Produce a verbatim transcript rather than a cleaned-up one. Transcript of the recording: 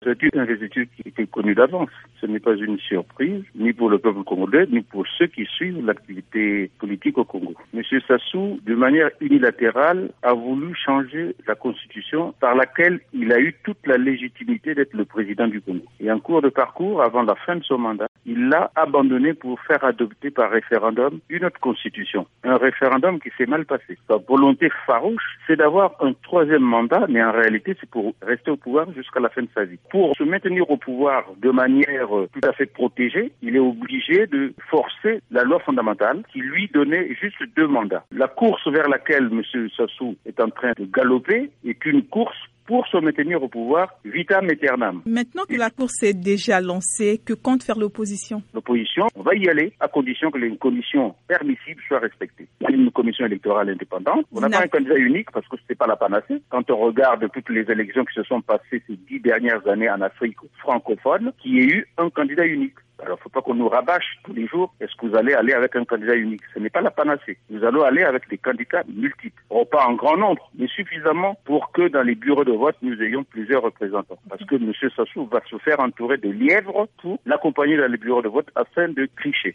C'est une investiture qui était connue d'avance. Ce n'est pas une surprise, ni pour le peuple congolais, ni pour ceux qui suivent l'activité politique au Congo. Monsieur Sassou, de manière unilatérale, a voulu changer la constitution par laquelle il a eu toute la légitimité d'être le président du Congo. Et en cours de parcours, avant la fin de son mandat, il l'a abandonné pour faire adopter par référendum une autre constitution. Un référendum qui s'est mal passé. Sa volonté farouche, c'est d'avoir un troisième mandat, mais en réalité, c'est pour rester au pouvoir jusqu'à la fin de sa vie. Pour se maintenir au pouvoir de manière tout à fait protégée, il est obligé de forcer la loi fondamentale qui lui donnait juste deux mandats. La course vers laquelle M. Sassou est en train de galoper est une course pour se maintenir au pouvoir, vitam aeternam. Maintenant que la course est déjà lancée, que compte faire l'opposition? L'opposition, on va y aller à condition que les conditions permissibles soient respectées. Il y a une commission électorale indépendante. On n'a pas un candidat unique parce que ce n'est pas la panacée. Quand on regarde toutes les élections qui se sont passées ces dix dernières années en Afrique francophone, qu'il y ait eu un candidat unique. Alors, il ne faut pas qu'on nous rabâche tous les jours. Est-ce que vous allez aller avec un candidat unique? Ce n'est pas la panacée. Nous allons aller avec des candidats multiples. Or, pas en grand nombre, mais suffisamment pour que dans les bureaux de vote, nous ayons plusieurs représentants. Parce que M. Sassou va se faire entourer de lièvres pour l'accompagner dans les bureaux de vote afin de tricher.